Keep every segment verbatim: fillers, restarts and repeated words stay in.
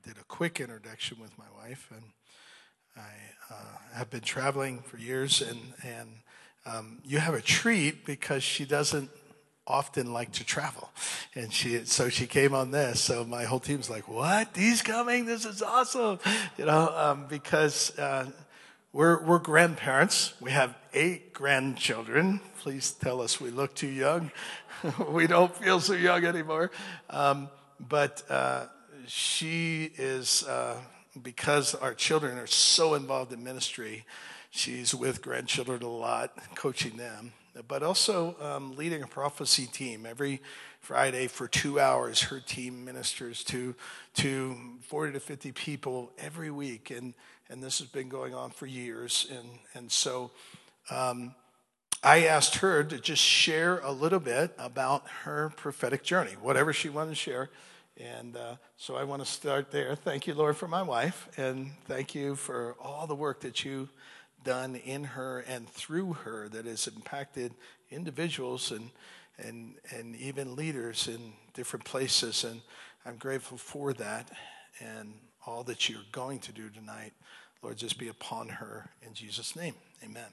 did a quick introduction with my wife, and I uh, have been traveling for years, and, and um, you have a treat because she doesn't often like to travel. And she, so she came on this. So my whole team's like, what? He's coming? This is awesome. You know, um, because uh, we're, we're grandparents. We have eight grandchildren. Please tell us we look too young. We don't feel so young anymore. Um, but uh, she is, uh, because our children are so involved in ministry, she's with grandchildren a lot, coaching them, but also um, leading a prophecy team. Every Friday for two hours, her team ministers to to forty to fifty people every week, and and this has been going on for years. And and so um, I asked her to just share a little bit about her prophetic journey, whatever she wanted to share. And uh, so I want to start there. Thank you, Lord, for my wife, and thank you for all the work that you done in her and through her that has impacted individuals and and and even leaders in different places. And I'm grateful for that and all that you're going to do tonight. Lord, just be upon her in Jesus' name. Amen.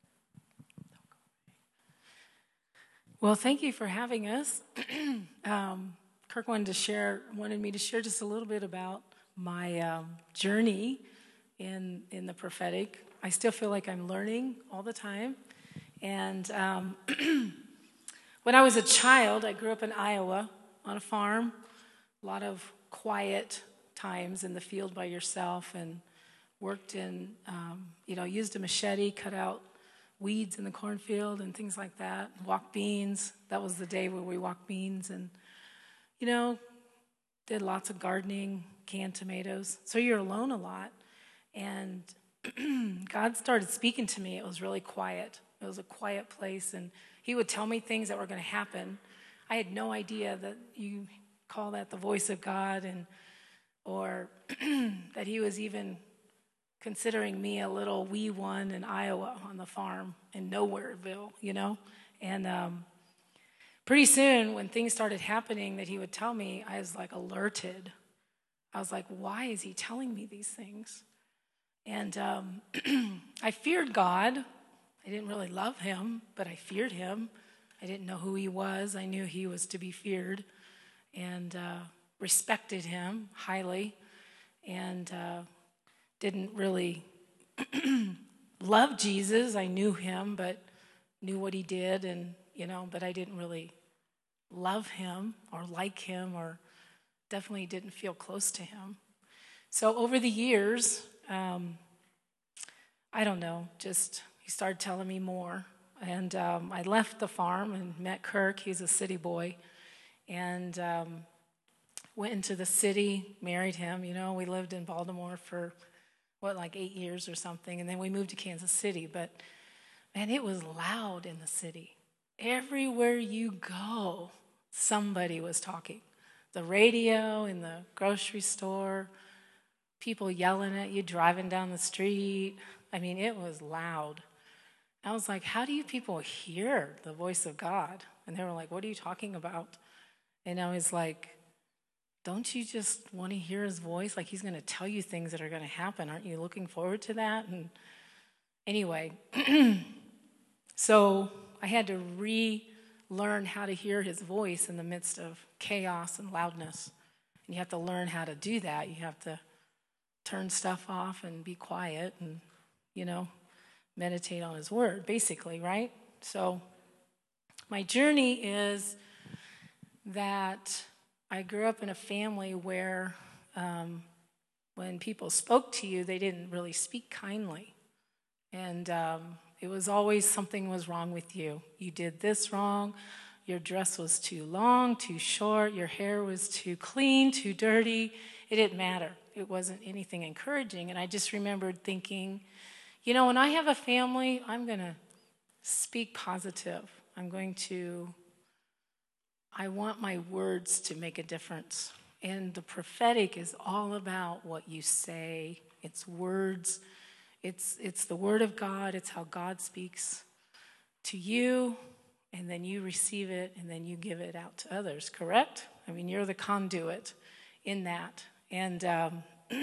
Well, thank you for having us. um, Kirk wanted to share, wanted me to share just a little bit about my um, journey in in the prophetic. I still feel like I'm learning all the time. And um, when I was a child, I grew up in Iowa on a farm, a lot of quiet times in the field by yourself, and worked in, um, you know, used a machete, cut out weeds in the cornfield and things like that, walked beans. That was the day where we walked beans, and, you know, did lots of gardening, canned tomatoes. So you're alone a lot. And God started speaking to me. It was really quiet. It was a quiet place, and he would tell me things that were going to happen. I had no idea that you call that the voice of God, and or that he was even considering me a little wee one in Iowa on the farm in Nowhereville, you know. And um, pretty soon, when things started happening that he would tell me, I was like alerted. I was like, why is he telling me these things? And um, I feared God. I didn't really love him, but I feared him. I didn't know who he was. I knew he was to be feared, and uh, respected him highly, and uh, didn't really love Jesus. I knew him, but knew what he did, and, you know, but I didn't really love him or like him, or definitely didn't feel close to him. So over the years, Um, I don't know, just he started telling me more. And um, I left the farm and met Kirk. He's a city boy. And um, went into the city, married him. You know, we lived in Baltimore for, what, like eight years or something. And then we moved to Kansas City. But, man, it was loud in the city. Everywhere you go, somebody was talking. The radio, in the grocery store, people yelling at you, driving down the street. I mean, it was loud. I was like, how do you people hear the voice of God? And they were like, what are you talking about? And I was like, don't you just want to hear his voice? Like, he's going to tell you things that are going to happen. Aren't you looking forward to that? And anyway, so I had to relearn how to hear his voice in the midst of chaos and loudness. And you have to learn how to do that. You have to turn stuff off and be quiet and, you know, meditate on his word, basically, right? So my journey is that I grew up in a family where um, when people spoke to you, they didn't really speak kindly. And um, it was always something was wrong with you. You did this wrong. Your dress was too long, too short. Your hair was too clean, too dirty. It didn't matter. It wasn't anything encouraging. And I just remembered thinking, you know, when I have a family, I'm going to speak positive. I'm going to, I want my words to make a difference. And the prophetic is all about what you say. It's words. It's, it's the word of God. It's how God speaks to you, and then you receive it, and then you give it out to others, correct? I mean, you're the conduit in that. And um,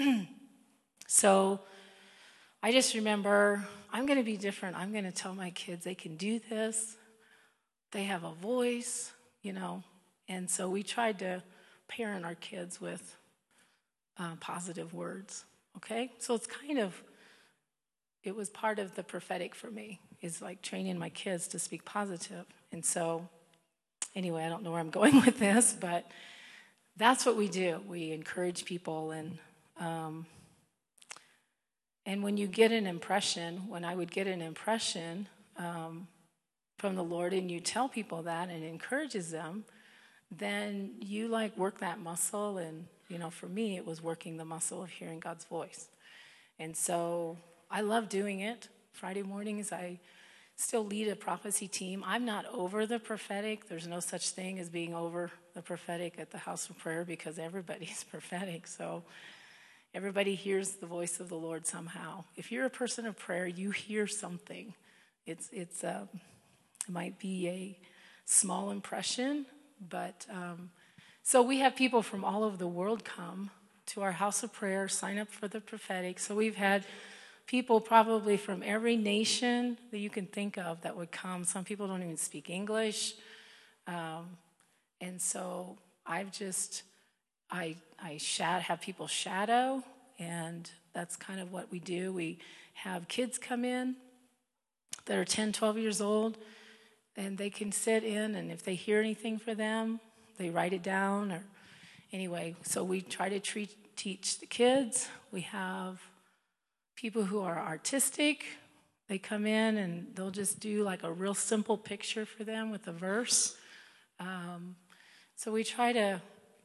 so I just remember, I'm going to be different. I'm going to tell my kids they can do this. They have a voice, you know. And so we tried to parent our kids with uh, positive words, okay? So it's kind of, it was part of the prophetic for me, is like training my kids to speak positive. And so, anyway, I don't know where I'm going with this, but that's what we do. We encourage people, and um, and when you get an impression, when I would get an impression um, from the Lord, and you tell people that, and it encourages them, then you like work that muscle. And you know, for me, it was working the muscle of hearing God's voice. And so I love doing it. Friday mornings, I still lead a prophecy team. I'm not over the prophetic. There's no such thing as being over the prophetic at the House of Prayer, because everybody's prophetic. So everybody hears the voice of the Lord somehow. If you're a person of prayer, you hear something. It's it's um, it might be a small impression, but um, so we have people from all over the world come to our House of Prayer, sign up for the prophetic. So we've had people probably from every nation that you can think of that would come. Some people don't even speak English. Um, and so I've just, I, I shad- have people shadow, and that's kind of what we do. We have kids come in that are ten, twelve years old, and they can sit in, and if they hear anything for them, they write it down. Or anyway, so we try to treat, teach the kids. We have people who are artistic. They come in and they'll just do like a real simple picture for them with a verse. Um, so we try to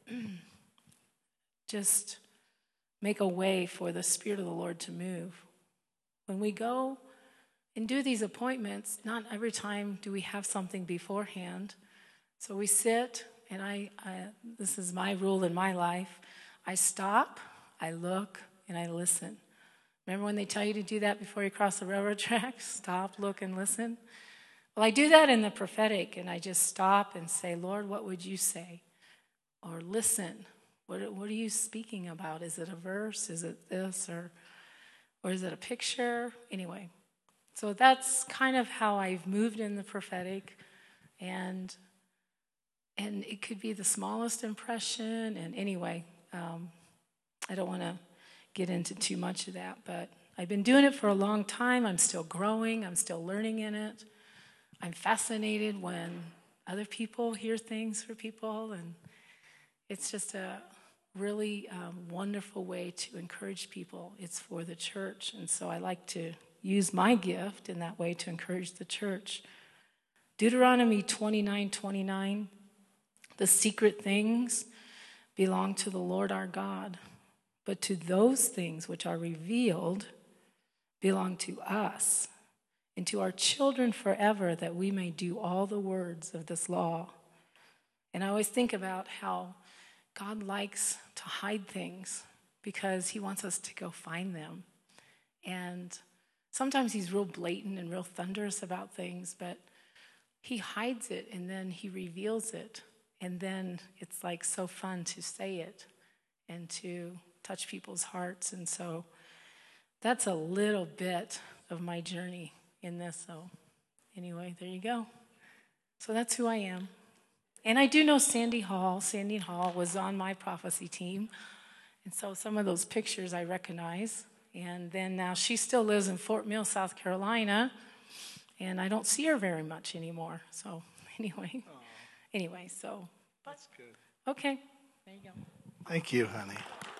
just make a way for the Spirit of the Lord to move. When we go and do these appointments, not every time do we have something beforehand. So we sit, and I, I this is my rule in my life. I stop, I look, and I listen. Remember when they tell you to do that before you cross the railroad tracks? Stop, look, and listen. Well, I do that in the prophetic, and I just stop and say, Lord, what would you say? Or listen. What, what are you speaking about? Is it a verse? Is it this? Or, or is it a picture? Anyway, so that's kind of how I've moved in the prophetic. And, and it could be the smallest impression. And anyway, um, I don't want to get into too much of that, but I've been doing it for a long time. I'm still growing. I'm still learning in it. I'm fascinated when other people hear things for people, and it's just a really um, wonderful way to encourage people. It's for the church, and so I like to use my gift in that way to encourage the church. Deuteronomy twenty-nine twenty-nine, the secret things belong to the Lord our God, but to those things which are revealed belong to us and to our children forever, that we may do all the words of this law. And I always think about how God likes to hide things because he wants us to go find them. And sometimes he's real blatant and real thunderous about things, but he hides it and then he reveals it. And then it's like so fun to say it and to touch people's hearts. And so that's a little bit of my journey in this. So anyway, there you go. So that's who I am. And I do know Sandy Hall. Sandy Hall was on my prophecy team. And so some of those pictures I recognize. And then now she still lives in Fort Mill, South Carolina. And I don't see her very much anymore. So anyway, Aww. anyway, so. That's good. Okay, there you go. Thank you, honey.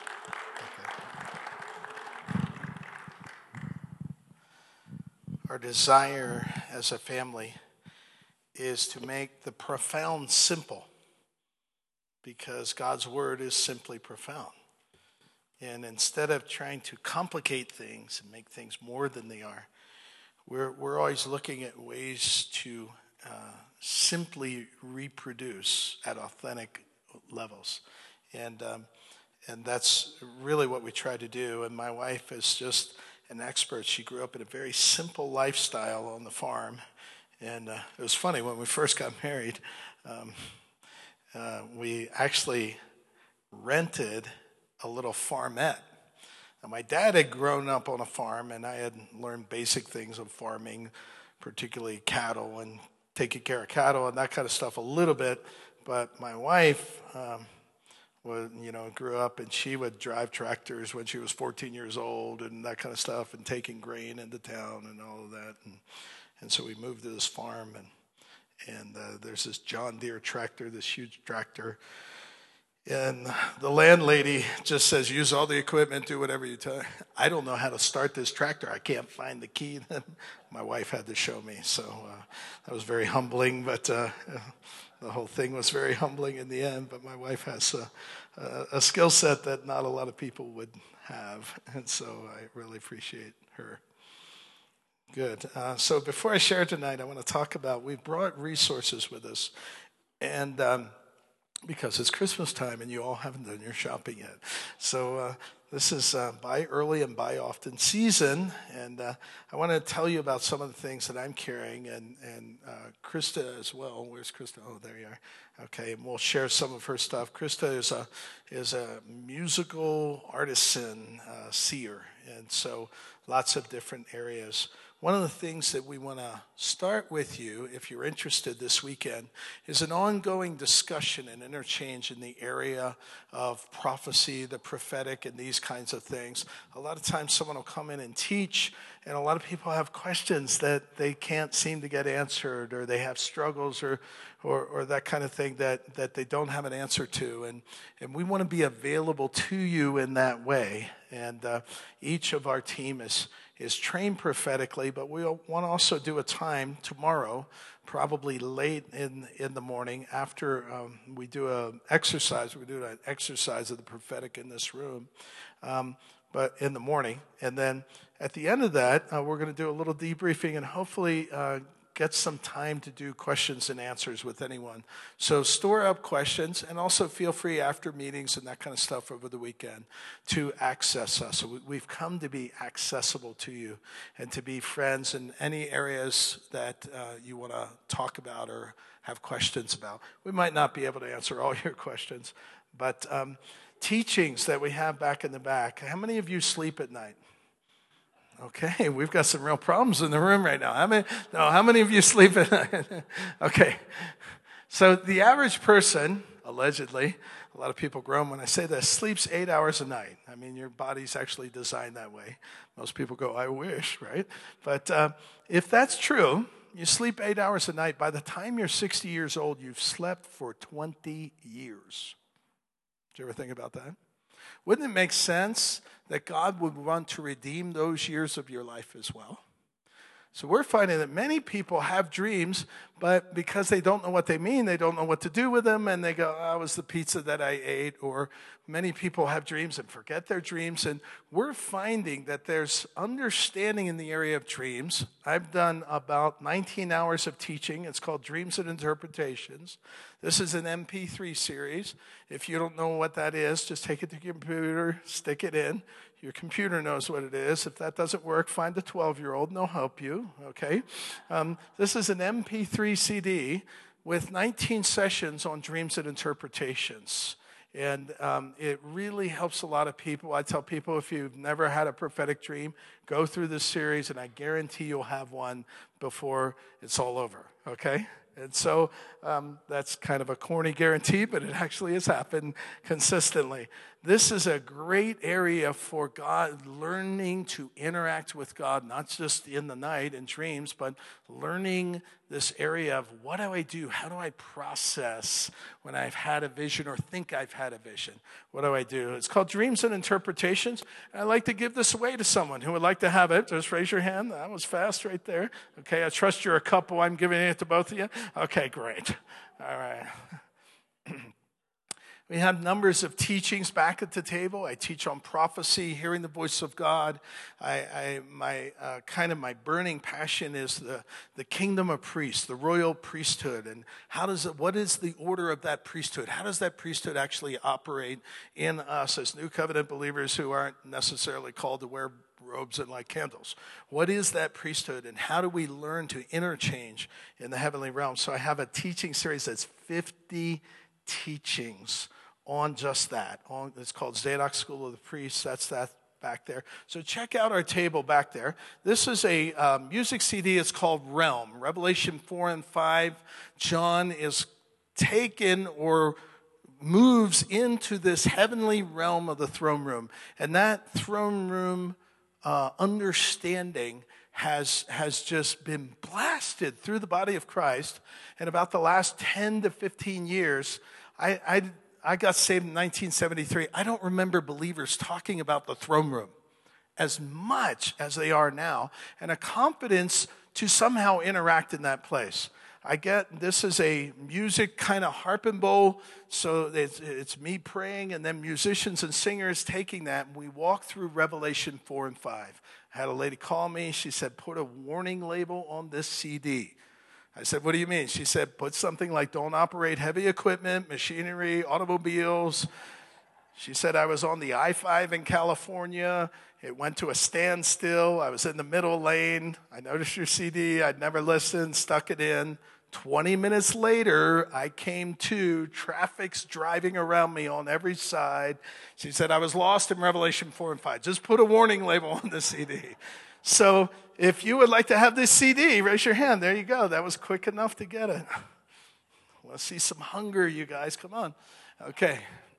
Our desire as a family is to make the profound simple, because God's word is simply profound. And instead of trying to complicate things and make things more than they are, we're we're always looking at ways to uh, simply reproduce at authentic levels. And um, and that's really what we try to do. And my wife is just an expert. She grew up in a very simple lifestyle on the farm. And uh, it was funny, when we first got married, um, uh, we actually rented a little farmette. Now, my dad had grown up on a farm, and I had learned basic things of farming, particularly cattle and taking care of cattle and that kind of stuff a little bit. But my wife, um, was, you know, grew up, and she would drive tractors when she was fourteen years old and that kind of stuff, and taking grain into town and all of that. And, and so we moved to this farm, and, and uh, there's this John Deere tractor, this huge tractor. And the landlady just says, use all the equipment, do whatever you tell. I don't know how to start this tractor. I can't find the key. My wife had to show me. So uh, that was very humbling, but uh, the whole thing was very humbling in the end. But my wife has a, a, a skill set that not a lot of people would have. And so I really appreciate her. Good. Uh, so before I share tonight, I want to talk about, we've brought resources with us. And um, because it's Christmas time and you all haven't done your shopping yet. So uh, this is uh, buy early and buy often season. And uh, I want to tell you about some of the things that I'm carrying, and, and uh, Krista as well. Where's Krista? Oh, there you are. Okay, and we'll share some of her stuff. Krista is a, is a musical artisan uh, seer, and so lots of different areas. One of the things that we want to start with you, if you're interested this weekend, is an ongoing discussion and interchange in the area of prophecy, the prophetic, and these kinds of things. A lot of times someone will come in and teach, and a lot of people have questions that they can't seem to get answered, or they have struggles or or, or that kind of thing that, that they don't have an answer to. And, and we want to be available to you in that way. And uh, each of our team is is trained prophetically, but we want to also do a time tomorrow, probably late in, in the morning, after um, we do an exercise. We do an exercise of the prophetic in this room, um, but in the morning. And then at the end of that, uh, we're going to do a little debriefing and hopefully uh, get some time to do questions and answers with anyone. So store up questions, and also feel free after meetings and that kind of stuff over the weekend to access us. So we've come to be accessible to you and to be friends in any areas that uh, you want to talk about or have questions about. We might not be able to answer all your questions, but um, teachings that we have back in the back. How many of you sleep at night? Okay, we've got some real problems in the room right now. How many, no, how many of you sleep at night? Okay, so the average person, allegedly, a lot of people groan when I say this, sleeps eight hours a night. I mean, your body's actually designed that way. Most people go, I wish, right? But uh, if that's true, you sleep eight hours a night. By the time you're sixty years old, you've slept for twenty years. Did you ever think about that? Wouldn't it make sense that God would want to redeem those years of your life as well? So we're finding that many people have dreams, but because they don't know what they mean, they don't know what to do with them, and they go, oh, it was the pizza that I ate. Or many people have dreams and forget their dreams, and we're finding that there's understanding in the area of dreams. I've done about nineteen hours of teaching. It's called Dreams and Interpretations. This is an M P three series. If you don't know what that is, just take it to your computer, stick it in. Your computer knows what it is. If that doesn't work, find a twelve-year-old and they'll help you, okay? Um, this is an M P three C D with nineteen sessions on dreams and interpretations. And um, it really helps a lot of people. I tell people, if you've never had a prophetic dream, go through this series, and I guarantee you'll have one before it's all over, okay? And so um, that's kind of a corny guarantee, but it actually has happened consistently. This is a great area for God, learning to interact with God, not just in the night and dreams, but learning this area of what do I do? How do I process when I've had a vision or think I've had a vision? What do I do? It's called Dreams and Interpretations. I'd like to give this away to someone who would like to have it. Just raise your hand. That was fast right there. Okay, I trust you're a couple. I'm giving it to both of you. Okay, great. All right. We have numbers of teachings back at the table. I teach on prophecy, hearing the voice of God. I, I my uh, kind of my burning passion is the, the kingdom of priests, the royal priesthood, and how does it? What is the order of that priesthood? How does that priesthood actually operate in us as New Covenant believers who aren't necessarily called to wear robes and light candles? What is that priesthood, and how do we learn to interchange in the heavenly realm? So I have a teaching series that's fifty teachings on just that. On, it's called Zadok School of the Priests. That's that back there. So check out our table back there. This is a uh, music C D. It's called Realm. Revelation four and five. John is taken or moves into this heavenly realm of the throne room. And that throne room uh, understanding has, has just been blasted through the body of Christ. And about the last ten to fifteen years, I, I I got saved in nineteen seventy-three. I don't remember believers talking about the throne room as much as they are now, and a confidence to somehow interact in that place. I get this is a music kind of harp and bowl, so it's, it's me praying and then musicians and singers taking that, and we walk through Revelation four and five. I had a lady call me. She said, put a warning label on this C D. I said, what do you mean? She said, put something like don't operate heavy equipment, machinery, automobiles. She said, I was on the I five in California. It went to a standstill. I was in the middle lane. I noticed your C D. I'd never listened, stuck it in. twenty minutes later, I came to. Traffic's driving around me on every side. She said, I was lost in Revelation four and five. Just put a warning label on the C D. So if you would like to have this C D, raise your hand. There you go. That was quick enough to get it. Let's see some hunger, you guys. Come on. Okay.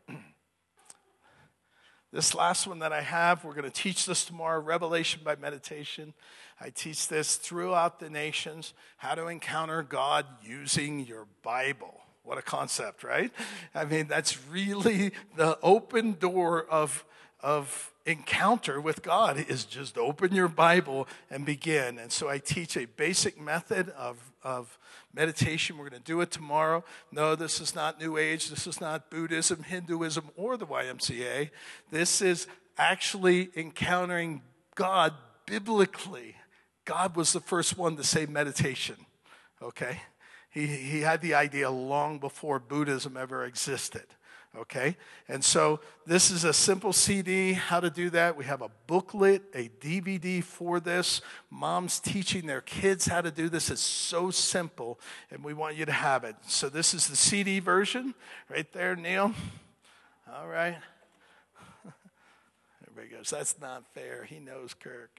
This last one that I have, we're going to teach this tomorrow, Revelation by Meditation. I teach this throughout the nations, how to encounter God using your Bible. What a concept, right? I mean, that's really the open door of of encounter with God is just open your Bible and begin. And so I teach a basic method of, of meditation. We're going to do it tomorrow. No, this is not New Age. This is not Buddhism, Hinduism, or the Y M C A. This is actually encountering God biblically. God was the first one to say meditation, okay? He, he had the idea long before Buddhism ever existed. Okay, and so this is a simple C D, how to do that. We have a booklet, a D V D for this. Moms teaching their kids how to do this. It's so simple, and we want you to have it. So this is the C D version right there, Neil. All right. Everybody goes, that's not fair. He knows Kirk.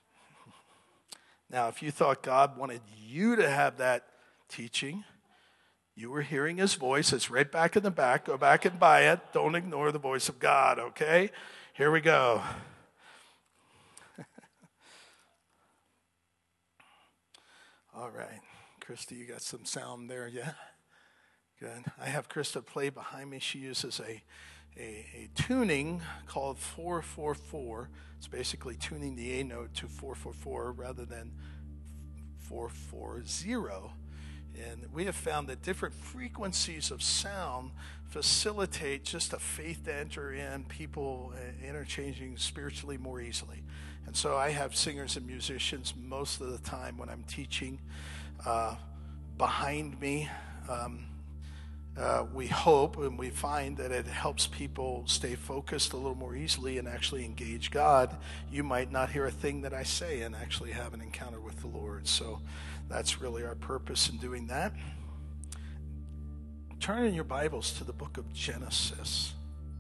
Now, if you thought God wanted you to have that teaching, you were hearing his voice. It's right back in the back. Go back and buy it. Don't ignore the voice of God, okay? Here we go. All right. Krista, you got some sound there, yeah? Good. I have Krista play behind me. She uses a, a, a tuning called four four four. It's basically tuning the A note to four four four rather than four four zero. And we have found that different frequencies of sound facilitate just a faith to enter in, people interchanging spiritually more easily. And so I have singers and musicians most of the time when I'm teaching uh, behind me. Um, uh, we hope and we find that it helps people stay focused a little more easily and actually engage God. You might not hear a thing that I say and actually have an encounter with the Lord. So that's really our purpose in doing that. Turn in your Bibles to the book of Genesis.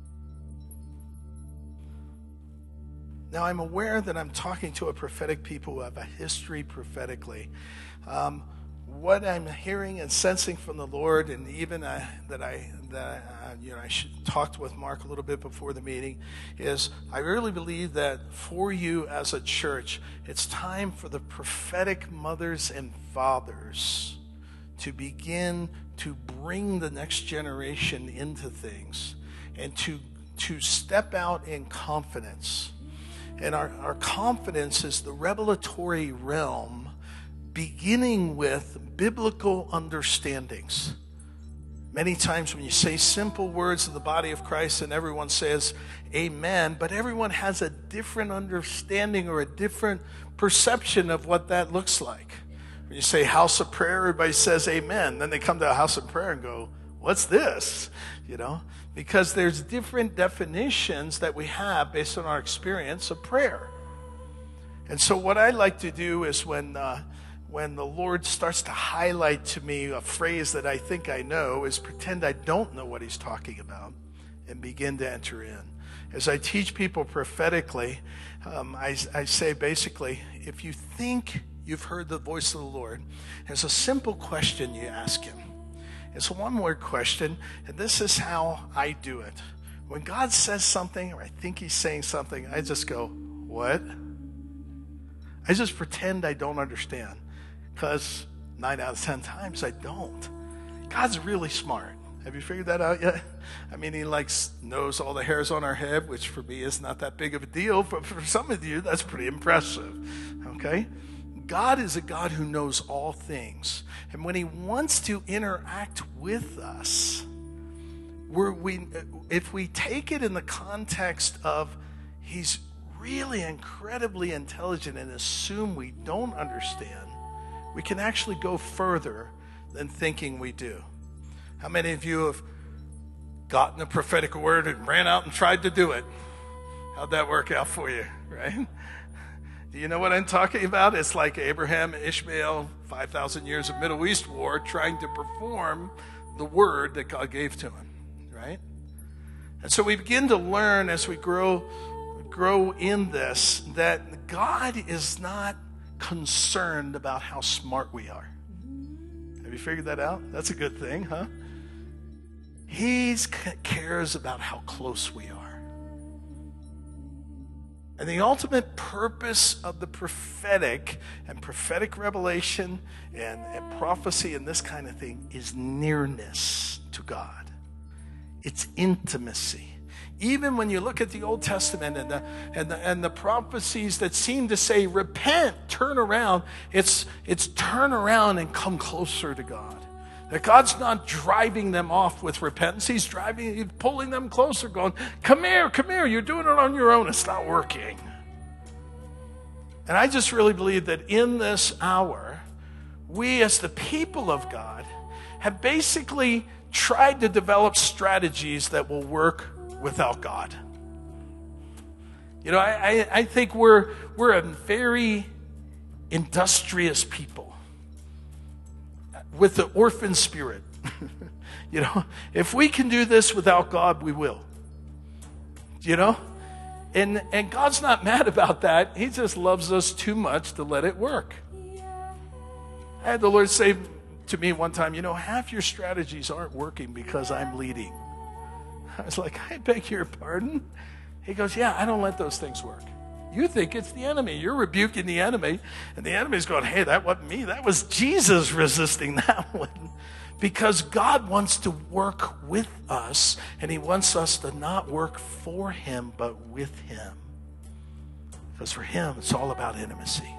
Now, I'm aware that I'm talking to a prophetic people who have a history prophetically. Um, what I'm hearing and sensing from the Lord, and even uh, that I, that uh, you know, I should, talked with Mark a little bit before the meeting, is I really believe that for you as a church, it's time for the prophetic mothers and fathers to begin to bring the next generation into things and to to step out in confidence. And our, our confidence is the revelatory realm, beginning with biblical understandings. Many times when you say simple words in the body of Christ and everyone says amen, but everyone has a different understanding or a different perception of what that looks like. When you say house of prayer, everybody says amen. Then they come to a house of prayer and go, what's this? You know, because there's different definitions that we have based on our experience of prayer. And so what I like to do is when uh, when the Lord starts to highlight to me a phrase that I think I know, is pretend I don't know what he's talking about and begin to enter in. As I teach people prophetically, um, I, I say basically, if you think you've heard the voice of the Lord, there's a simple question you ask him. It's a one-word question, and this is how I do it. When God says something, or I think he's saying something, I just go, what? I just pretend I don't understand, because nine out of ten times I don't. God's really smart. Have you figured that out yet? I mean, he likes knows all the hairs on our head, which for me is not that big of a deal, but for some of you, that's pretty impressive, okay? God is a God who knows all things. And when he wants to interact with us, we're, we, if we take it in the context of he's really incredibly intelligent and assume we don't understand, we can actually go further than thinking we do. How many of you have gotten a prophetic word and ran out and tried to do it? How'd that work out for you, right? Do you know what I'm talking about? It's like Abraham and Ishmael, five thousand years of Middle East war, trying to perform the word that God gave to him, right? And so we begin to learn as we grow, grow in this that God is not concerned about how smart we are. Have you figured that out? That's a good thing, huh? He cares about how close we are. And the ultimate purpose of the prophetic and prophetic revelation and, and prophecy and this kind of thing is nearness to God. It's intimacy. Even when you look at the Old Testament and the, and the, and the prophecies that seem to say, repent, turn around, it's, it's turn around and come closer to God. That God's not driving them off with repentance. He's driving, he's pulling them closer, going, come here, come here. You're doing it on your own. It's not working. And I just really believe that in this hour, we as the people of God have basically tried to develop strategies that will work without God. You know, I, I, I think we're, we're a very industrious people with the orphan spirit. You know, if we can do this without God, we will. You know? And and God's not mad about that. He just loves us too much to let it work. I had the Lord say to me one time, you know, half your strategies aren't working because I'm leading. I was like, I beg your pardon? He goes, yeah, I don't let those things work. You think it's the enemy. You're rebuking the enemy. And the enemy's going, hey, that wasn't me. That was Jesus resisting that one. Because God wants to work with us. And he wants us to not work for him, but with him. Because for him, it's all about intimacy.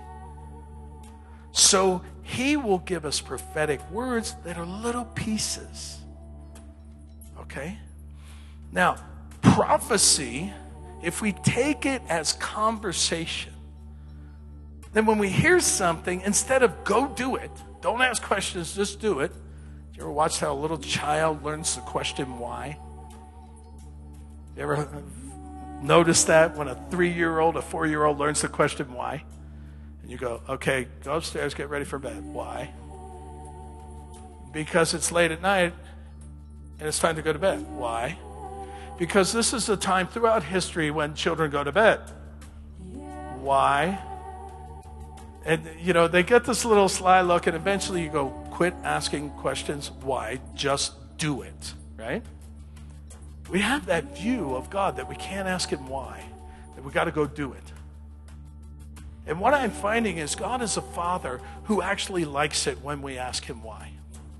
So he will give us prophetic words that are little pieces. Okay? Now, prophecy, if we take it as conversation, then when we hear something, instead of go do it, don't ask questions, just do it. Do you ever watch how a little child learns the question why? You ever notice that when a three-year-old, a four-year-old learns the question why? And you go, okay, go upstairs, get ready for bed. Why? Because it's late at night and it's time to go to bed. Why? Because this is the time throughout history when children go to bed. Why? And, you know, they get this little sly look, and eventually you go, quit asking questions. Why? Just do it, right? We have that view of God that we can't ask him why, that we got to go do it. And what I'm finding is God is a father who actually likes it when we ask him why.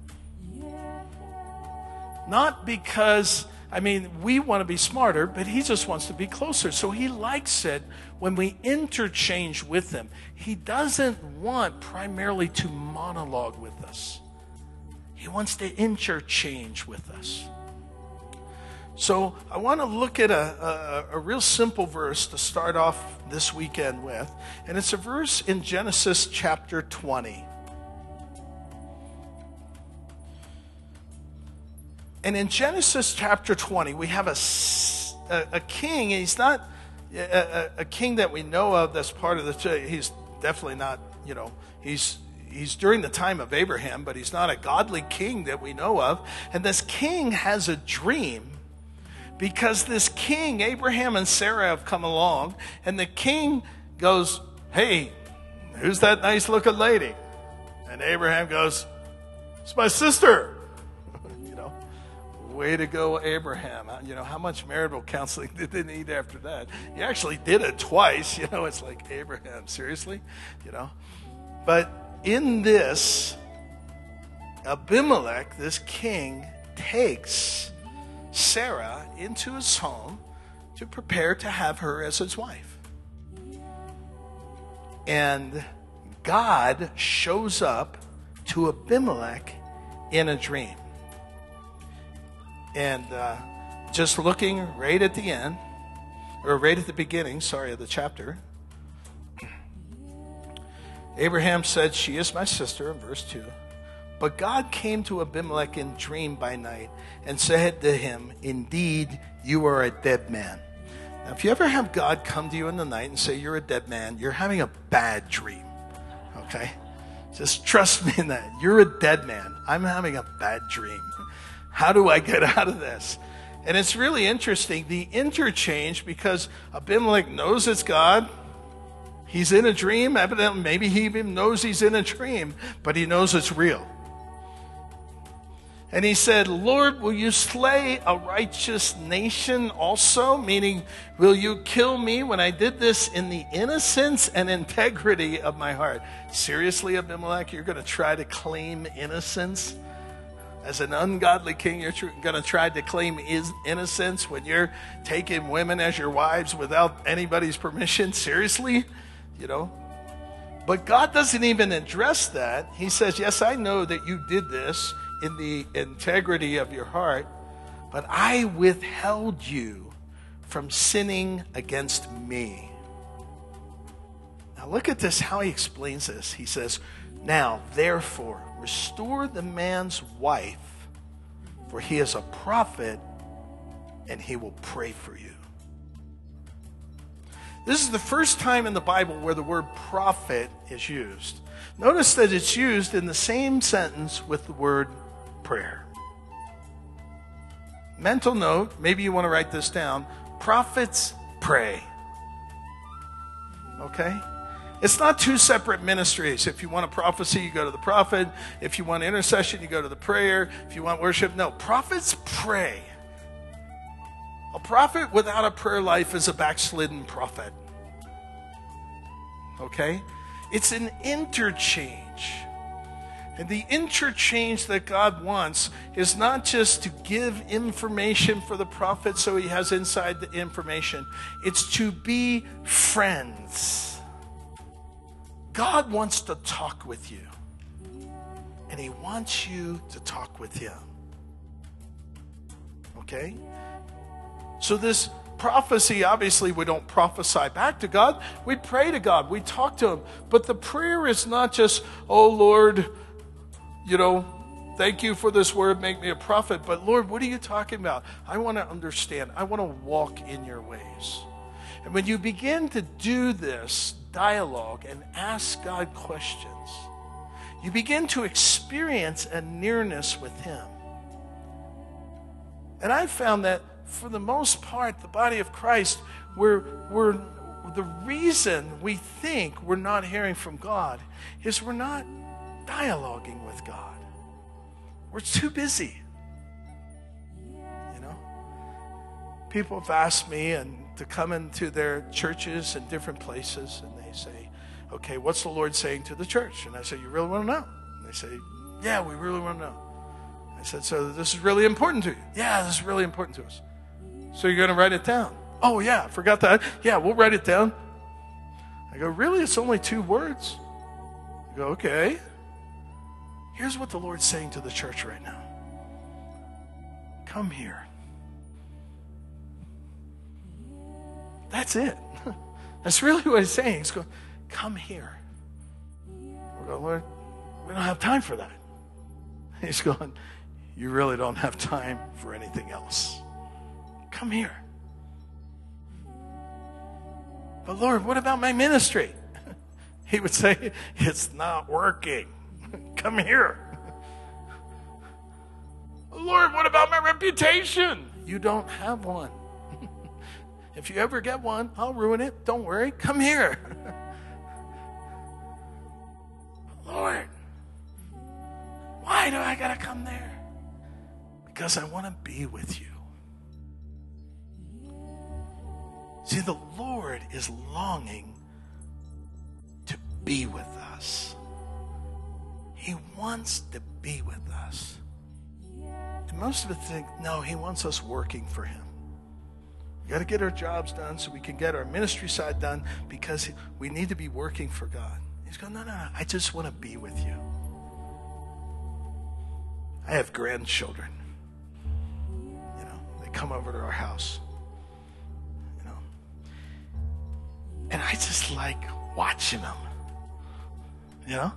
Not because, I mean, we want to be smarter, but he just wants to be closer. So he likes it when we interchange with him. He doesn't want primarily to monologue with us. He wants to interchange with us. So I want to look at a, a, a real simple verse to start off this weekend with. And it's a verse in Genesis chapter twenty. And in Genesis chapter twenty, we have a, a, a king. He's not a, a king that we know of that's part of the, he's definitely not, you know, he's he's during the time of Abraham, but he's not a godly king that we know of. And this king has a dream because this king, Abraham and Sarah, have come along, and the king goes, hey, who's that nice looking lady? And Abraham goes, it's my sister. You know, way to go, Abraham. You know, how much marital counseling did they need after that? He actually did it twice. You know, it's like, Abraham, seriously? You know, but in this, Abimelech, this king, takes Sarah into his home to prepare to have her as his wife. And God shows up to Abimelech in a dream. And uh, just looking right at the end, or right at the beginning, sorry, of the chapter, Abraham said, she is my sister, in verse two. But God came to Abimelech in dream by night and said to him, indeed, you are a dead man. Now, if you ever have God come to you in the night and say you're a dead man, you're having a bad dream, okay? Just trust me in that. You're a dead man. I'm having a bad dream. How do I get out of this? And it's really interesting, the interchange, because Abimelech knows it's God. He's in a dream. Evidently, maybe he even knows he's in a dream, but he knows it's real. And he said, Lord, will you slay a righteous nation also? Meaning, will you kill me when I did this in the innocence and integrity of my heart? Seriously, Abimelech, you're going to try to claim innocence? As an ungodly king, you're tr- going to try to claim is innocence when you're taking women as your wives without anybody's permission? Seriously? You know? But God doesn't even address that. He says, yes, I know that you did this in the integrity of your heart, but I withheld you from sinning against me. Now look at this, how he explains this. He says, now, therefore, restore the man's wife, for he is a prophet, and he will pray for you. This is the first time in the Bible where the word prophet is used. Notice that it's used in the same sentence with the word prayer. Mental note, maybe you want to write this down. Prophets pray. Okay? It's not two separate ministries. If you want a prophecy, you go to the prophet. If you want intercession, you go to the prayer. If you want worship, no. Prophets pray. A prophet without a prayer life is a backslidden prophet. Okay? It's an interchange. And the interchange that God wants is not just to give information for the prophet so he has inside the information. It's to be friends. God wants to talk with you. And he wants you to talk with him. Okay? So this prophecy, obviously we don't prophesy back to God. We pray to God. We talk to him. But the prayer is not just, oh Lord, you know, thank you for this word, make me a prophet. But Lord, what are you talking about? I want to understand. I want to walk in your ways. And when you begin to do this dialogue and ask God questions, you begin to experience a nearness with him. And I found that for the most part, the body of Christ, we're, we're, the reason we think we're not hearing from God is we're not dialoguing with God. We're too busy. You know? People have asked me and to come into their churches and different places, and they say, okay, what's the Lord saying to the church? And I say, you really want to know? And they say, yeah, we really want to know. I said, so this is really important to you? Yeah, this is really important to us. So you're going to write it down? Oh, yeah, I forgot that. Yeah, we'll write it down. I go, really? It's only two words? I go, okay. Here's what the Lord's saying to the church right now. Come here. That's it. That's really what he's saying. He's going, come here. We're going, Lord, we don't have time for that. He's going, you really don't have time for anything else. Come here. But Lord, what about my ministry? He would say, it's not working. Come here. Lord, what about my reputation? You don't have one. If you ever get one, I'll ruin it. Don't worry. Come here. Lord, why do I got to come there? Because I want to be with you. See, the Lord is longing to be with us. He wants to be with us. And most of us think, no, he wants us working for him. We got to get our jobs done so we can get our ministry side done because we need to be working for God. He's going, no, no, no, I just want to be with you. I have grandchildren. You know, they come over to our house. You know, and I just like watching them. You know?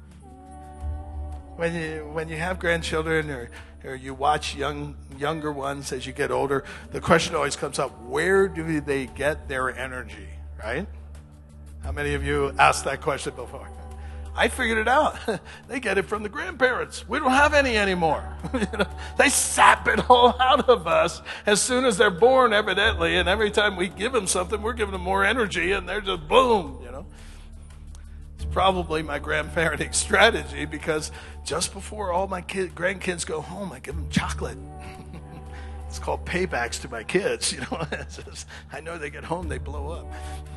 When you when you have grandchildren or, or you watch young younger ones as you get older, the question always comes up, where do they get their energy, right? How many of you asked that question before? I figured it out. They get it from the grandparents. We don't have any anymore. You know, they sap it all out of us as soon as they're born, evidently, and every time we give them something, we're giving them more energy, and they're just boom, you know. It's probably my grandparenting strategy because just before all my kid, grandkids go home, I give them chocolate. It's called paybacks to my kids. You know, it's just, I know they get home, they blow up.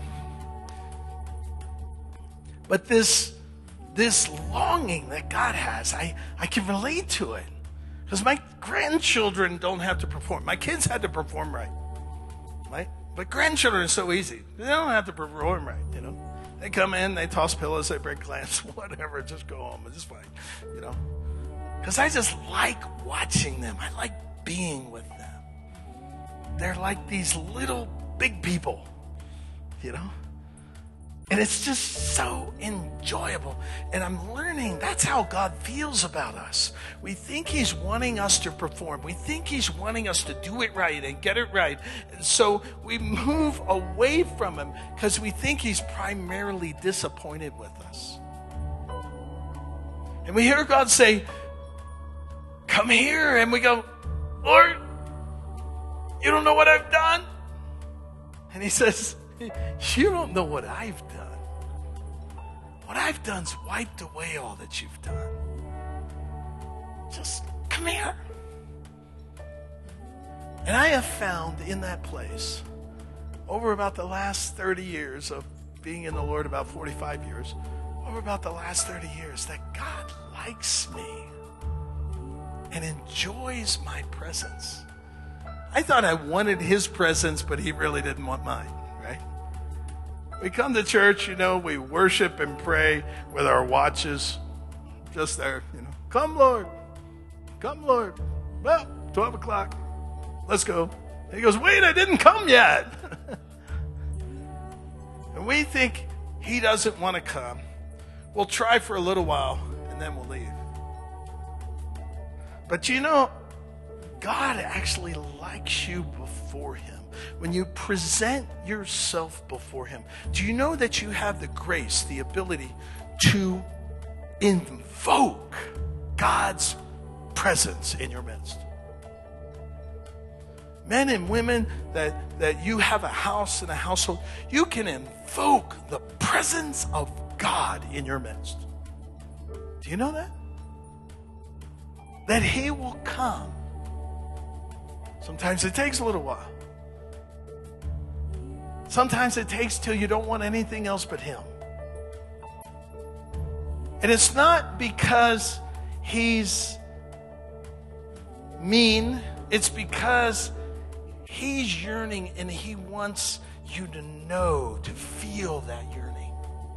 But this, this longing that God has, I, I can relate to it. Because my grandchildren don't have to perform. My kids had to perform right. Right? But grandchildren are so easy. They don't have to perform right, you know. They come in, they toss pillows, they break lamps, whatever, just go home. It's fine, you know. Because I just like watching them. I like being with them. They're like these little big people, you know. And it's just so enjoyable. And I'm learning that's how God feels about us. We think he's wanting us to perform. We think he's wanting us to do it right and get it right. And so we move away from him because we think he's primarily disappointed with us. And we hear God say, come here. And we go, Lord, you don't know what I've done? And he says, you don't know what I've done. What I've done's wiped away all that you've done. Just come here. And I have found in that place, over about the last thirty years of being in the Lord, about forty-five years, over about the last thirty years, that God likes me and enjoys my presence. I thought I wanted his presence, but he really didn't want mine. We come to church, you know, we worship and pray with our watches just there, you know. Come, Lord. Come, Lord. Well, twelve o'clock. Let's go. And he goes, wait, I didn't come yet. And we think he doesn't want to come. We'll try for a little while, and then we'll leave. But you know, God actually likes you before him. When you present yourself before him, do you know that you have the grace, the ability to invoke God's presence in your midst? Men and women that, that you have a house and a household, you can invoke the presence of God in your midst. Do you know that? That he will come. Sometimes it takes a little while. Sometimes it takes till you don't want anything else but him. And it's not because he's mean. It's because he's yearning and he wants you to know, to feel that yearning.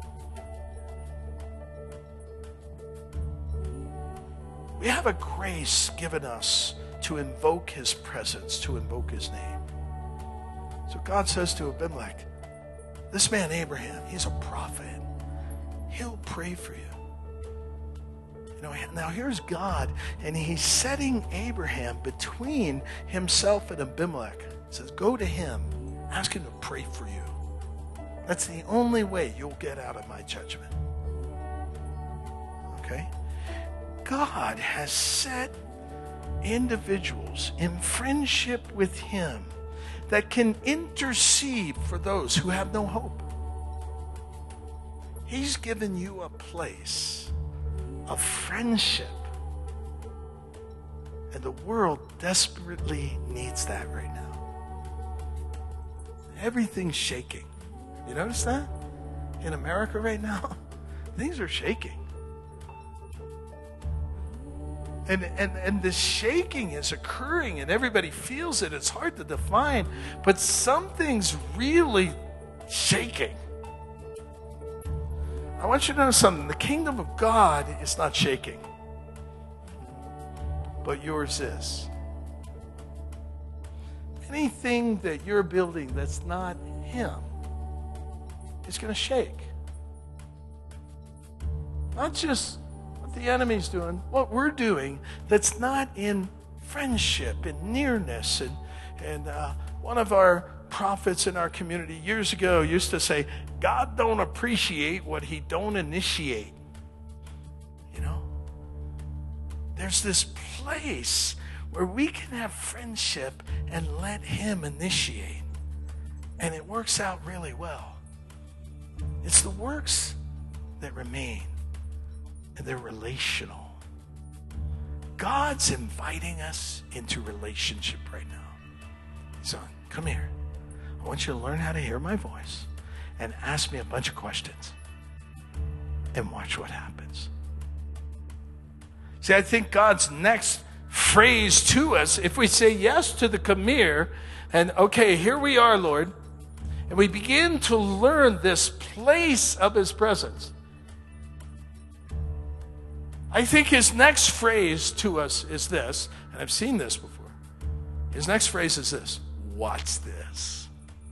We have a grace given us to invoke his presence, to invoke his name. So God says to Abimelech, this man Abraham, he's a prophet. He'll pray for you. You know, now here's God, and he's setting Abraham between himself and Abimelech. He says, go to him, ask him to pray for you. That's the only way you'll get out of my judgment. Okay? God has set individuals in friendship with him that can intercede for those who have no hope. He's given you a place of friendship. And the world desperately needs that right now. Everything's shaking. You notice that? In America right now, things are shaking. And, and, and the shaking is occurring and everybody feels it. It's hard to define, but something's really shaking. I want you to know something. The kingdom of God is not shaking, but yours is. Anything that you're building that's not him is going to shake. Not just what the enemy's doing, what we're doing that's not in friendship and nearness. And, and uh, one of our prophets in our community years ago used to say, God don't appreciate what he don't initiate. You know? There's this place where we can have friendship and let him initiate. And it works out really well. It's the works that remain, and they're relational. God's inviting us into relationship right now. Son, come here. I want you to learn how to hear my voice and ask me a bunch of questions and watch what happens. See, I think God's next phrase to us, if we say yes to the come here, and okay, here we are, Lord, and we begin to learn this place of his presence, I think his next phrase to us is this, and I've seen this before. His next phrase is this: watch this.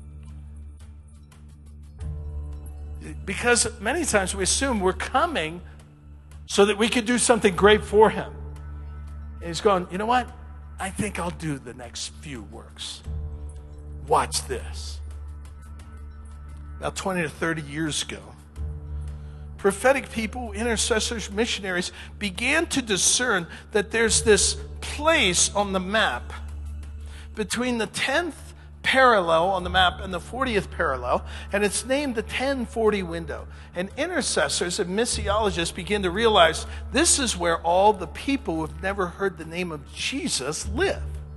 Because many times we assume we're coming so that we could do something great for him. And he's going, you know what? I think I'll do the next few works. Watch this. About twenty to thirty years ago, prophetic people, intercessors, missionaries began to discern that there's this place on the map between the tenth parallel on the map and the fortieth parallel, and it's named the ten forty window. And intercessors and missiologists begin to realize this is where all the people who have never heard the name of Jesus live.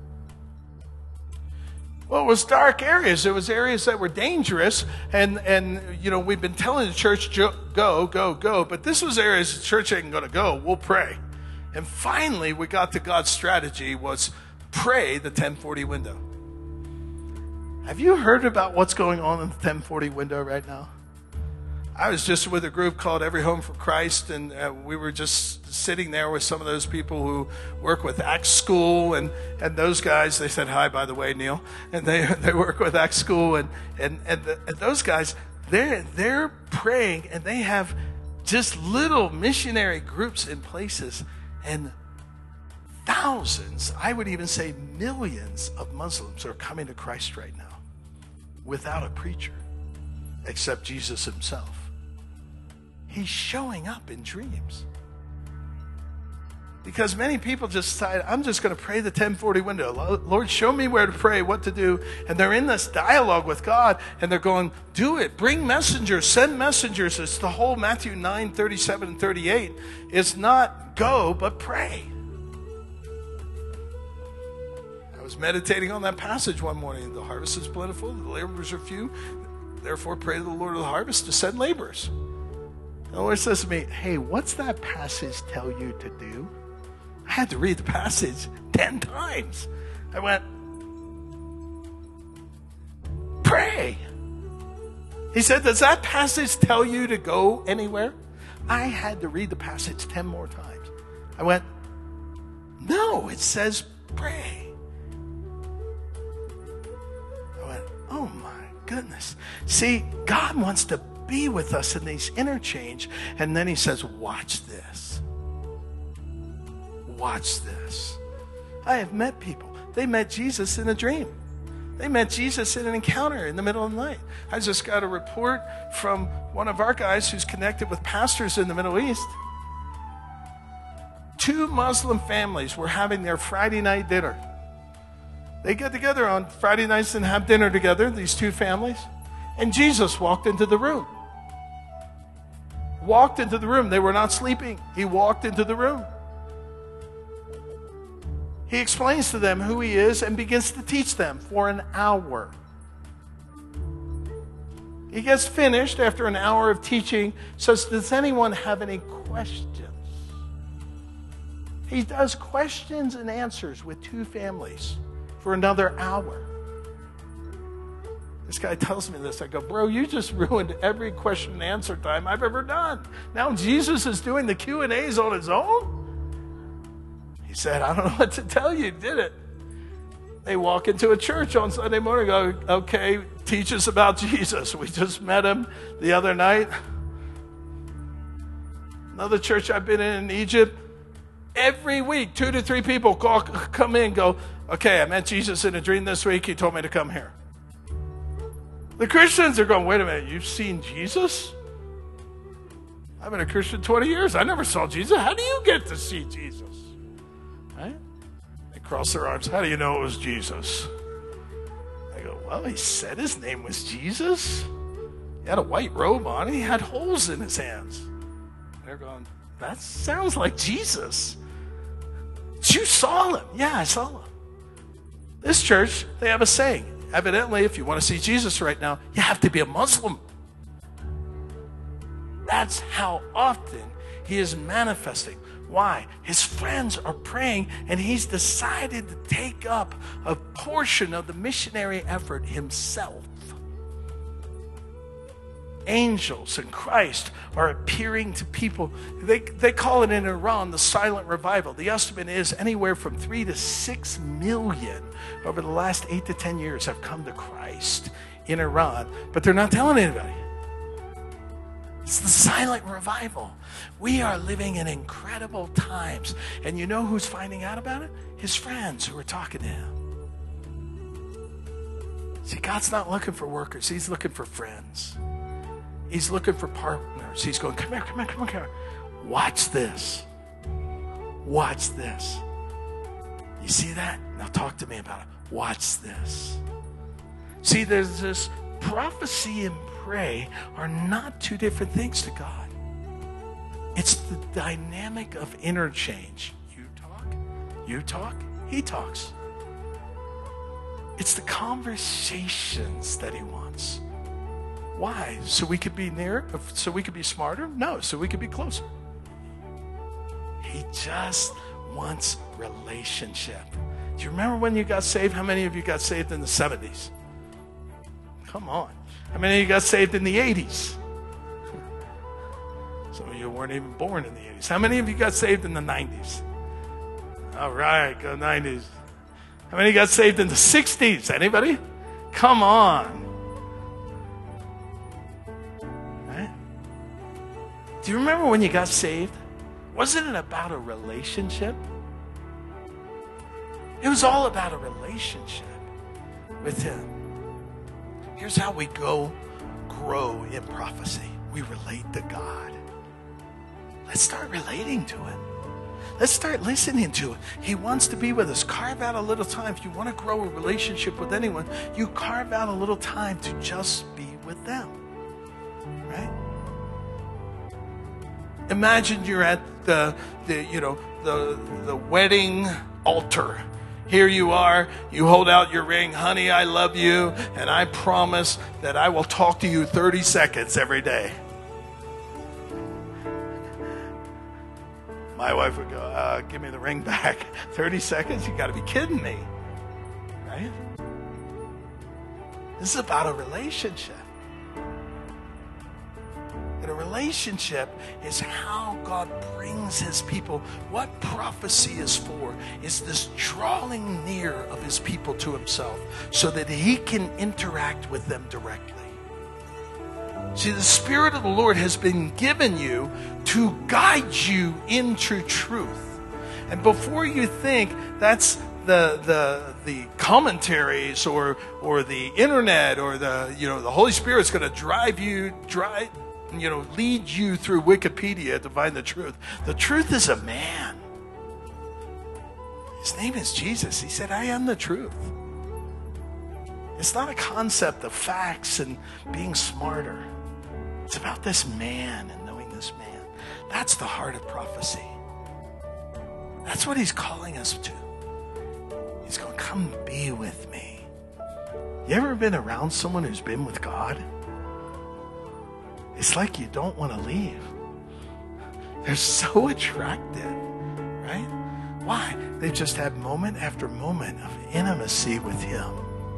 Well, it was dark areas. It was areas that were dangerous, and, and you know, we've been telling the church, go, go, go, but this was areas the church ain't going to go. We'll pray. And finally, we got to God's strategy was pray the ten forty window. Have you heard about what's going on in the ten forty window right now? I was just with a group called Every Home for Christ, and uh, we were just sitting there with some of those people who work with Acts School, and, and those guys, they said, hi, by the way, Neil, and they they work with Acts School, and, and, and, the, and those guys, they're, they're praying, and they have just little missionary groups in places, and thousands, I would even say millions of Muslims are coming to Christ right now without a preacher, except Jesus himself. He's showing up in dreams. Because many people just decide, I'm just going to pray the ten forty window. Lord, show me where to pray, what to do. And they're in this dialogue with God, and they're going, do it. Bring messengers. Send messengers. It's the whole Matthew nine, thirty-seven and thirty-eight. It's not go, but pray. I was meditating on that passage one morning. The harvest is plentiful, the laborers are few. Therefore, pray to the Lord of the harvest to send laborers. The Lord says to me, hey, what's that passage tell you to do? I had to read the passage ten times. I went, pray. He said, does that passage tell you to go anywhere? I had to read the passage ten more times. I went, no, it says pray. I went, oh my goodness. See, God wants to be with us in these interchange, and then he says, watch this. Watch this. I have met people. They met Jesus in a dream. They met Jesus in an encounter in the middle of the night. I just got a report from one of our guys who's connected with pastors in the Middle East. two Muslim families were having their Friday night dinner. They get together on Friday nights and have dinner together, these two families. And Jesus walked into the room. Walked into the room. They were not sleeping. He walked into the room. He explains to them who he is and begins to teach them for an hour. He gets finished after an hour of teaching, says, does anyone have any questions? He does questions and answers with two families for another hour. This guy tells me this. I go, bro, you just ruined every question and answer time I've ever done. Now Jesus is doing the Q and A's on his own? He said, I don't know what to tell you. Did it. They walk into a church on Sunday morning and go, okay, teach us about Jesus. We just met him the other night. Another church I've been in in Egypt. Every week, two to three people call, come in and go, okay, I met Jesus in a dream this week. He told me to come here. The Christians are going, wait a minute, you've seen Jesus? I've been a Christian twenty years. I never saw Jesus. How do you get to see Jesus? Right? They cross their arms. How do you know it was Jesus? I go, well, he said his name was Jesus. He had a white robe on. He had holes in his hands. They're going, that sounds like Jesus. You saw him. Yeah, I saw him. This church, they have a saying. Evidently, if you want to see Jesus right now, you have to be a Muslim. That's how often he is manifesting. Why? His friends are praying, and he's decided to take up a portion of the missionary effort himself. Angels and Christ are appearing to people. They, they call it in Iran the silent revival. The estimate is anywhere from three to six million over the last eight to ten years have come to Christ in Iran, but they're not telling anybody. It's the silent revival. We are living in incredible times. And you know who's finding out about it? His friends who are talking to him. See, God's not looking for workers. He's looking for friends. He's looking for partners. He's going, come here, come here, come here, come here. Watch this. Watch this. You see that? Now talk to me about it. Watch this. See, there's this prophecy and pray are not two different things to God. It's the dynamic of interchange. You talk, you talk, he talks. It's the conversations that he wants. Why? So we could be near? So we could be smarter? No, so we could be closer. He just wants relationship. Do you remember when you got saved? How many of you got saved in the seventies? Come on. How many of you got saved in the eighties? Some of you weren't even born in the eighties. How many of you got saved in the nineties? All right, go nineties. How many got saved in the sixties? Anybody? Come on. Right? Do you remember when you got saved? Wasn't it about a relationship? It was all about a relationship with him. Here's how we go grow in prophecy. We relate to God. Let's start relating to him. Let's start listening to him. He wants to be with us. Carve out a little time. If you want to grow a relationship with anyone, you carve out a little time to just be with them. Right? Imagine you're at the, the you know, the, the wedding altar. Here you are, you hold out your ring, honey, I love you, and I promise that I will talk to you thirty seconds every day. My wife would go, uh, give me the ring back. thirty seconds? You got to be kidding me. Right? This is about a relationship. And a relationship is how God brings his people. What prophecy is for is this drawing near of his people to himself so that he can interact with them directly. See, the Spirit of the Lord has been given you to guide you into truth. And before you think that's the the the commentaries or or the internet or the you know the Holy Spirit's going to drive you drive you know lead you through Wikipedia to find the truth. The truth is a man. His name is Jesus. He said, I am the truth. It's not a concept of facts and being smarter. It's about this man and knowing this man. That's the heart of prophecy. That's what he's calling us to. He's going, come be with me. You ever been around someone who's been with God? It's like you don't want to leave. They're so attractive, right? Why? They've just had moment after moment of intimacy with him.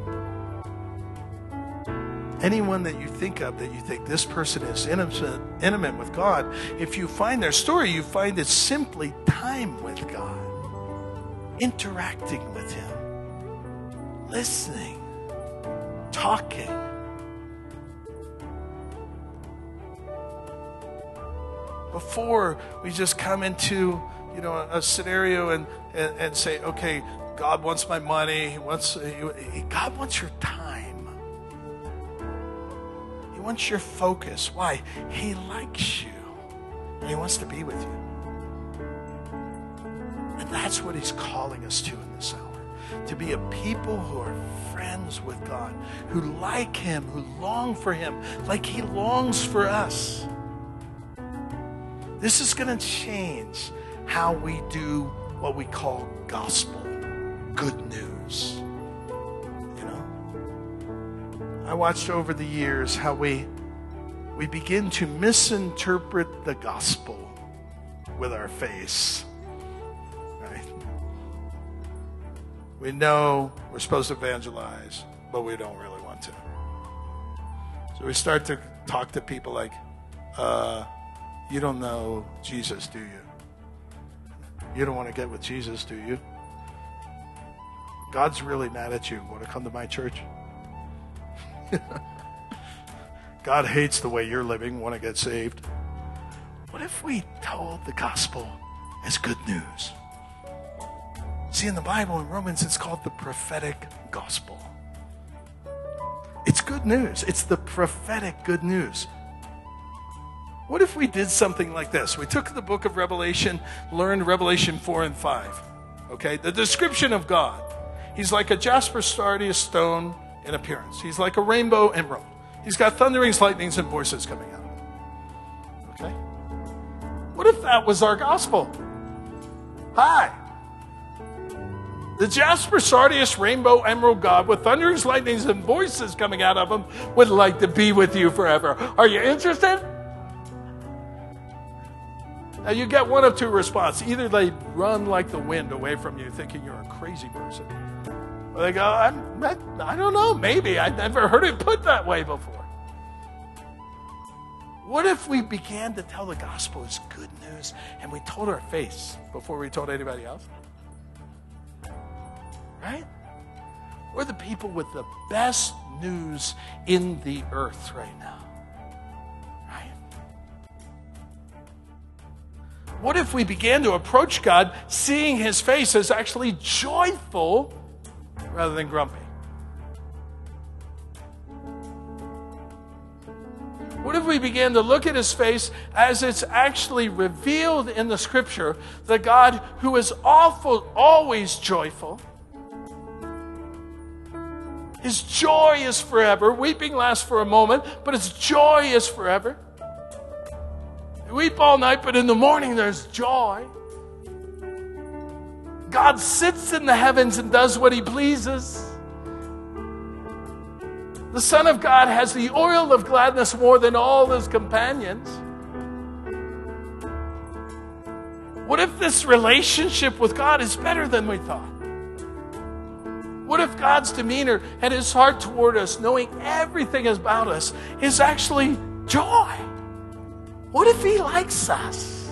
Anyone that you think of that you think this person is intimate, intimate with God, if you find their story, you find it's simply time with God, interacting with him, listening, talking. Before we just come into, you know, a, a scenario and, and, and say, okay, God wants my money. He wants, he, God wants your time. He wants your focus. Why? He likes you. And he wants to be with you. And that's what he's calling us to in this hour. To be a people who are friends with God, who like him, who long for him, like he longs for us. This is going to change how we do what we call gospel, good news. You know? I watched over the years how we we begin to misinterpret the gospel with our face. Right? We know we're supposed to evangelize, but we don't really want to. So we start to talk to people like, uh, you don't know Jesus, do you? You don't want to get with Jesus, do you? God's really mad at you. Want to come to my church? God hates the way you're living. Want to get saved? What if we told the gospel as good news? See, in the Bible, in Romans, it's called the prophetic gospel. It's good news. It's the prophetic good news. What if we did something like this? We took the book of Revelation, learned Revelation four and five. Okay, the description of God. He's like a jasper, sardius stone in appearance. He's like a rainbow emerald. He's got thunderings, lightnings, and voices coming out of him. Okay? What if that was our gospel? Hi. The jasper, sardius, rainbow, emerald God with thunderings, lightnings, and voices coming out of him would like to be with you forever. Are you interested? Now you get one of two responses. Either they run like the wind away from you thinking you're a crazy person. Or they go, I'm, I, I don't know, maybe. I've never heard it put that way before. What if we began to tell the gospel as good news and we told our face before we told anybody else? Right? We're the people with the best news in the earth right now. Right? What if we began to approach God seeing his face as actually joyful rather than grumpy? What if we began to look at his face as it's actually revealed in the scripture, the God who is awful, always joyful? His joy is forever. Weeping lasts for a moment, but his joy is forever. You weep all night, but in the morning there's joy. God sits in the heavens and does what he pleases. The Son of God has the oil of gladness more than all his companions. What if this relationship with God is better than we thought? What if God's demeanor and his heart toward us, knowing everything about us, is actually joy? What if he likes us?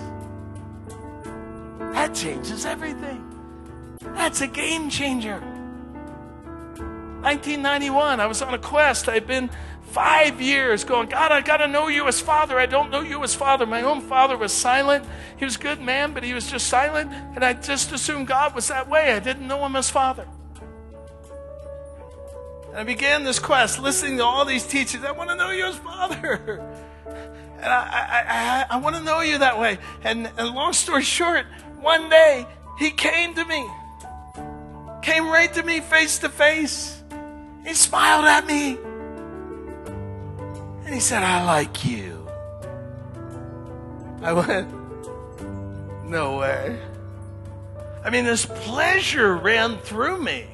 That changes everything. That's a game changer. nineteen ninety-one, I was on a quest. I'd been five years going, God, I got to know you as Father. I don't know you as Father. My own father was silent. He was a good man, but he was just silent. And I just assumed God was that way. I didn't know him as Father. And I began this quest, listening to all these teachings. I want to know you as Father. And I, I, I, I want to know you that way. And, and long story short, one day he came to me. came right to me face to face. He smiled at me. And he said, I like you. I went, no way. I mean, this pleasure ran through me.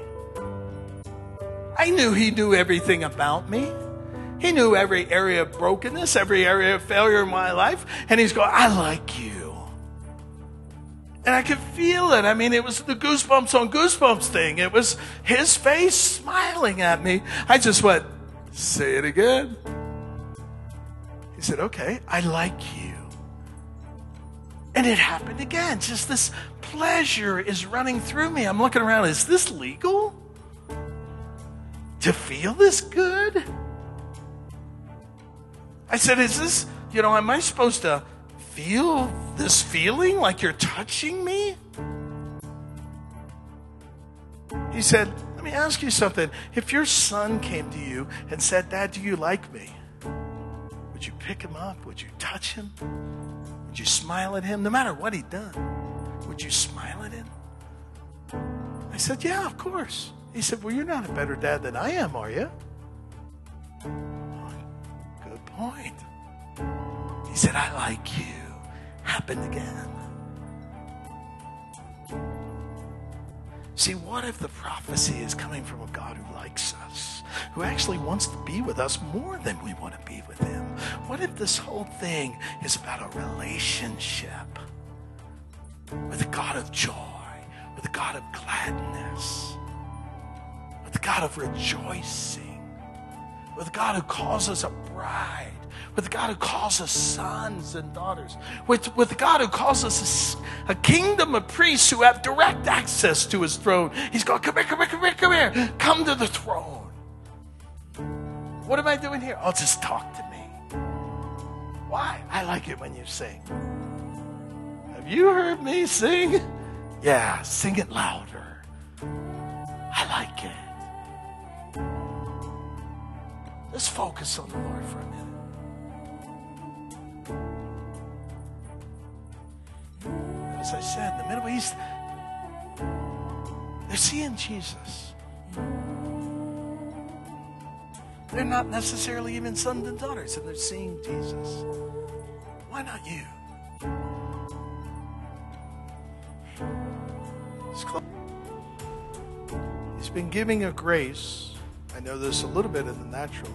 I knew he knew everything about me. He knew every area of brokenness, every area of failure in my life. And he's going, I like you. And I could feel it. I mean, it was the Goosebumps on Goosebumps thing. It was his face smiling at me. I just went, say it again. He said, okay, I like you. And it happened again. Just this pleasure is running through me. I'm looking around. Is this legal? To feel this good? I said, is this, you know, am I supposed to feel this feeling like you're touching me? He said, let me ask you something. If your son came to you and said, Dad, do you like me? Would you pick him up? Would you touch him? Would you smile at him? No matter what he'd done, would you smile at him? I said, yeah, of course. He said, well, you're not a better dad than I am, are you? Good point. He said, I like you. Happened again. See, what if the prophecy is coming from a God who likes us, who actually wants to be with us more than we want to be with him? What if this whole thing is about a relationship with a God of joy, with a God of gladness, with a God of rejoicing, with a God who calls us a bride, with a God who calls us sons and daughters, with, with a God who calls us a, a kingdom of priests who have direct access to his throne. He's going, come here, come here, come here, come here. Come to the throne. What am I doing here? Oh, just talk to me. Why? I like it when you sing. Have you heard me sing? Yeah, sing it louder. I like it. Let's focus on the Lord for a minute. As I said, the Middle East, they're seeing Jesus. They're not necessarily even sons and daughters, and they're seeing Jesus. Why not you? He's been giving a grace. I know there's a little bit in the natural.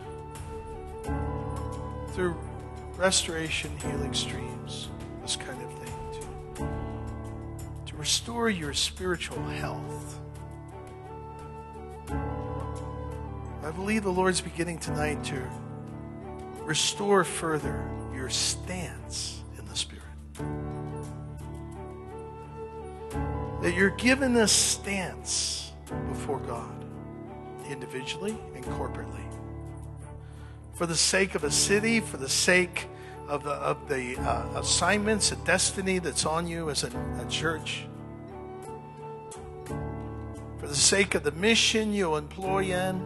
Through restoration, healing streams, this kind of thing, to, to restore your spiritual health. I believe the Lord's beginning tonight to restore further your stance in the Spirit. That you're given a stance before God, individually and corporately. For the sake of a city, for the sake of the, of the uh, assignments and destiny that's on you as a, a church. For the sake of the mission you'll employ in.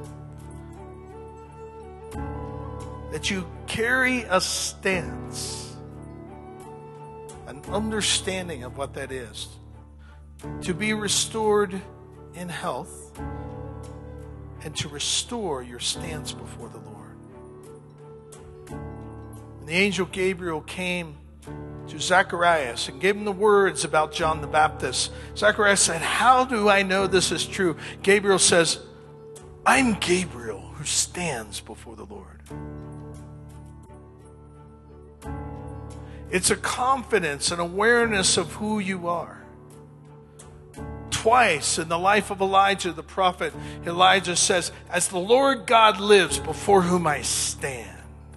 That you carry a stance, an understanding of what that is. To be restored in health and to restore your stance before the Lord. And the angel Gabriel came to Zacharias and gave him the words about John the Baptist. Zacharias said, how do I know this is true? Gabriel says, I'm Gabriel who stands before the Lord. It's a confidence and awareness of who you are. Twice in the life of Elijah, the prophet, Elijah says, as the Lord God lives before whom I stand.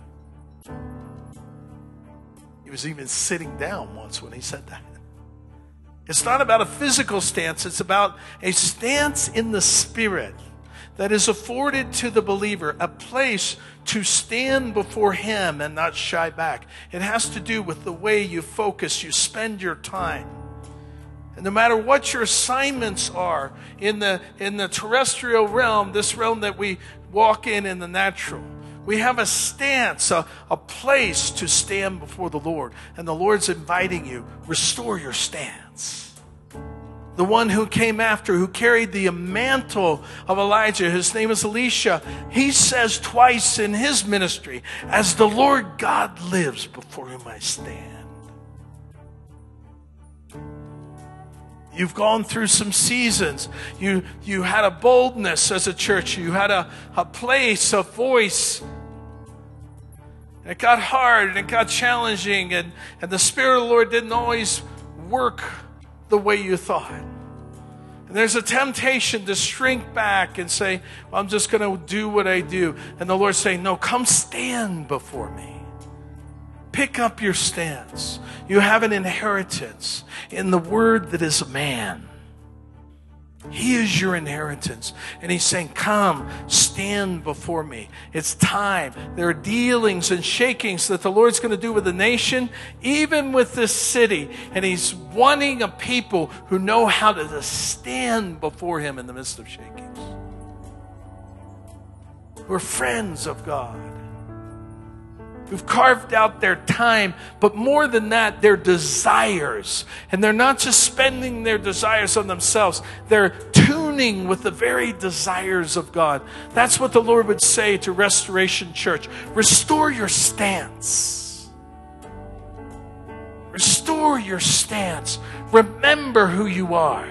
He was even sitting down once when he said that. It's not about a physical stance. It's about a stance in the Spirit that is afforded to the believer, a place to stand before him and not shy back. It has to do with the way you focus, you spend your time. And no matter what your assignments are in the, in the terrestrial realm, this realm that we walk in in the natural, we have a stance, a, a place to stand before the Lord. And the Lord's inviting you, restore your stance. the one who came after, who carried the mantle of Elijah. His name is Elisha. He says twice in his ministry, as the Lord God lives before whom I stand. You've gone through some seasons. You, you had a boldness as a church. You had a, a place, a voice. And it got hard and it got challenging. And, and the Spirit of the Lord didn't always work the way you thought. And there's a temptation to shrink back and say, well, I'm just going to do what I do. And the Lord's saying, no, come stand before me. Pick up your stance. You have an inheritance in the Word that is a man. He is your inheritance. And he's saying, come, stand before me. It's time. There are dealings and shakings that the Lord's going to do with the nation, even with this city. And he's wanting a people who know how to stand before him in the midst of shakings. Who are friends of God. Who've carved out their time, but more than that, their desires. And they're not just spending their desires on themselves. They're tuning with the very desires of God. That's what the Lord would say to Restoration Church. Restore your stance. Restore your stance. Remember who you are.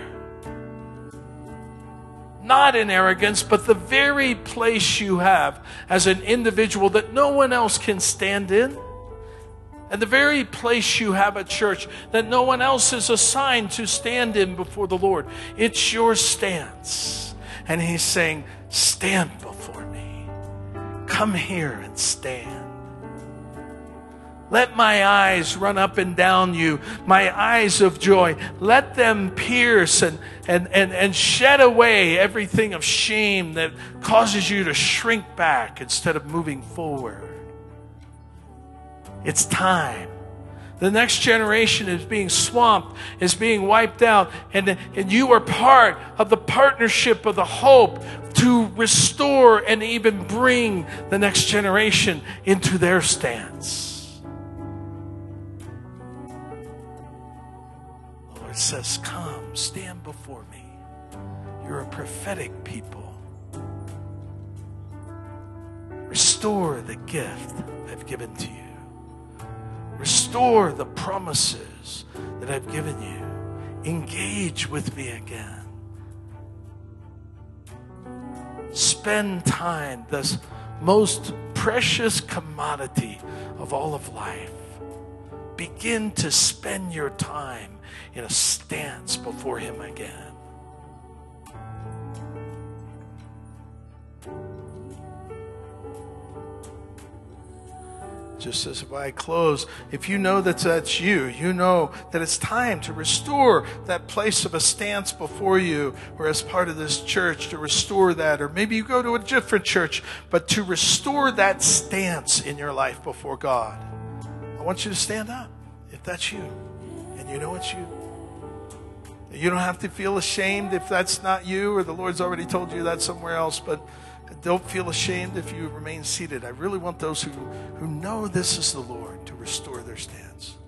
Not in arrogance, but the very place you have as an individual that no one else can stand in. And the very place you have at church that no one else is assigned to stand in before the Lord. It's your stance. And he's saying, stand before me. Come here and stand. Let my eyes run up and down you, my eyes of joy. Let them pierce and, and, and, and shed away everything of shame that causes you to shrink back instead of moving forward. It's time. The next generation is being swamped, is being wiped out, and, and you are part of the partnership of the hope to restore and even bring the next generation into their stance. It says, come, stand before me. You're a prophetic people. Restore the gift I've given to you. Restore the promises that I've given you. Engage with me again. Spend time, this most precious commodity of all of life. Begin to spend your time in a stance before him again. Just as if I close, if you know that that's you, you know that it's time to restore that place of a stance before you, or as part of this church, to restore that. Or maybe you go to a different church, but to restore that stance in your life before God. I want you to stand up if that's you, and you know it's you. You don't have to feel ashamed if that's not you, or the Lord's already told you that somewhere else, but don't feel ashamed if you remain seated. I really want those who, who know this is the Lord to restore their stance.